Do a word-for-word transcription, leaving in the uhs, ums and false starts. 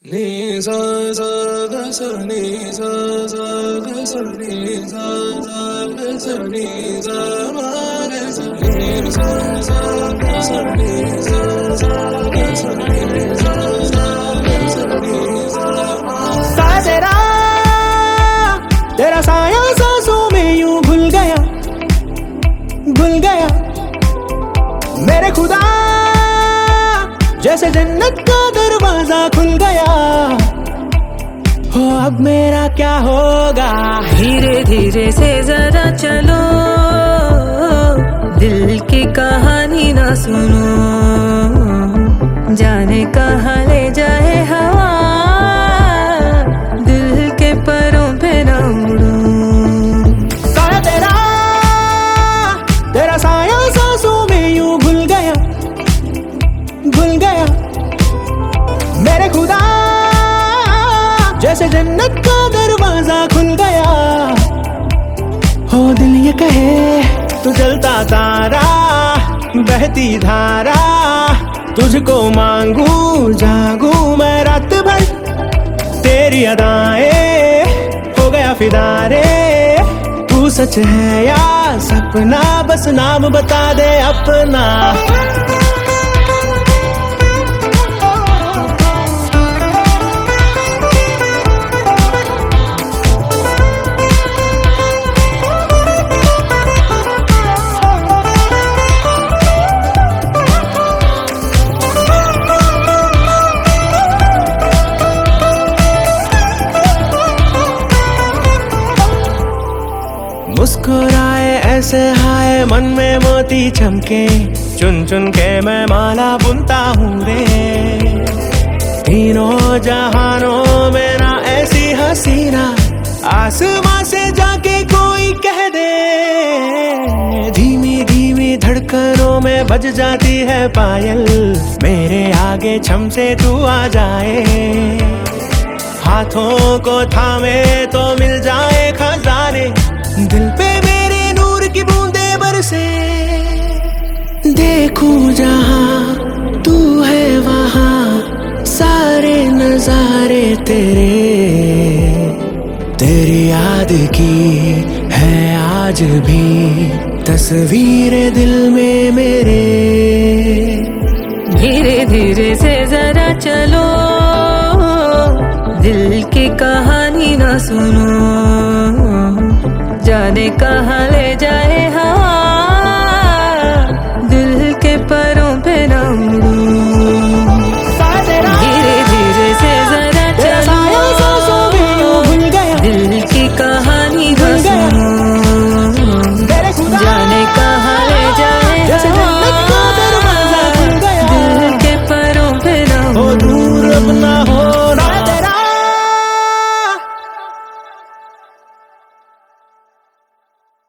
Ni sa sa ga sa ni sa sa ga sa ni sa sa ga sa ni sa ma ga sa ni sa sa ga sa ni sa sa ga sa ni sa sa ga sa ni sa ma सा तेरा तेरा साया सांसों में यूं घुल गया घुल गया मेरे खुदा जैसे जन्नत का दरवाजा खुल गया हो अब मेरा क्या होगा। धीरे धीरे से जरा चलो, दिल की कहानी ना सुनो, जाने कहाँ ले जाए हवा, दिल के परों पे ना उड़ो। साया तेरा तेरा साया सांसों में यूं घुल गया घुल गया मेरे खुदा जैसे जन्नत का दरवाजा खुल गया हो दिल ये कहे तू जलता तारा बहती धारा तुझको मांगू जागू मैं रात भर तेरी अदाएं हो गया फिदा रे तू सच है या सपना बस नाम बता दे अपना। मुस्कुराए ऐसे हाय मन में मोती चमके चुन चुन के मैं माला बुनता हूँ रे तीनों जहानों में ना ऐसी हसीना आसमां से जाके कोई कह दे धीमी धीमी धड़कनों में बज जाती है पायल मेरे आगे छम से तू आ जाए हाथों को थामे तो मिल जाए खजाने दिल पे मेरे नूर की बूंदे बरसे देखूं जहां तू है वहां सारे नजारे तेरे तेरी याद की है आज भी तस्वीरें दिल में मेरे। धीरे धीरे से जरा चलो, दिल की कहानी ना सुनो, जाने कहाँ ले जाए